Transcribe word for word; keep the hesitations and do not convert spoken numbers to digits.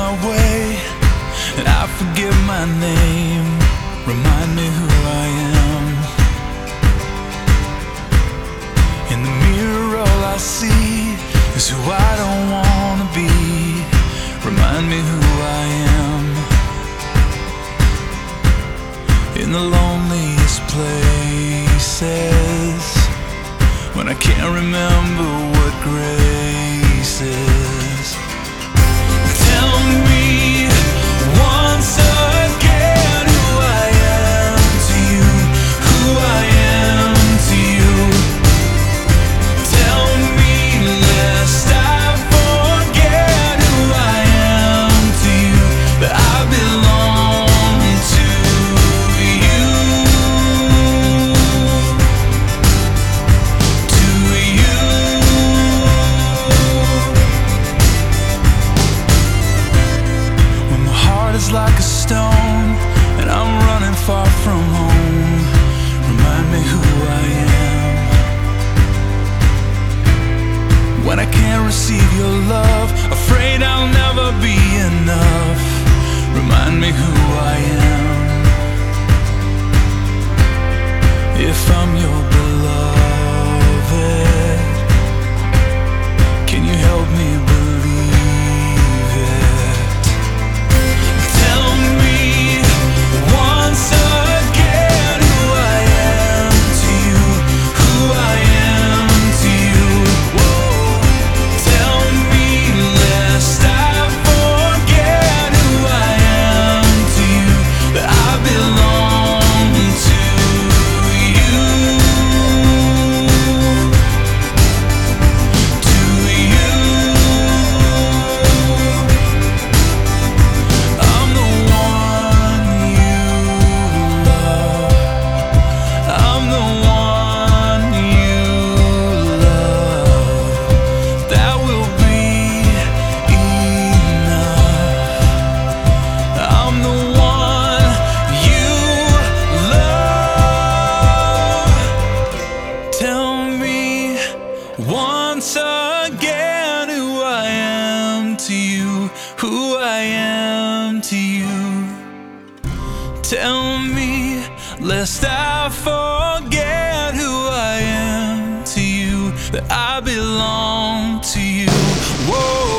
my way and I forget my name. Remind me who I am. In the mirror all I see is who I don't wanna be. Remind me who I am. In the loneliest places, when I can't remember what grace is. Tell me once again who I am to you, who I am to you. Tell me lest I forget who I am to you, that I belong to you, to you. When my heart is like a stone and I'm running far from home, remind me who I am. When I can't receive your love, afraid I'll never be enough, remind me who I am. If I'm your beloved, can you help me believe it? Tell me once again who I am to you, who I am to you. Whoa. Tell me lest I forget who I am to you, that I belong to you, to you. I'm the one you love. I'm the one you love. That will be enough. I'm the one you love. Tell me once again who I am to you, who I am to you. Tell me lest I forget who I am to you, that I belong to you. Whoa.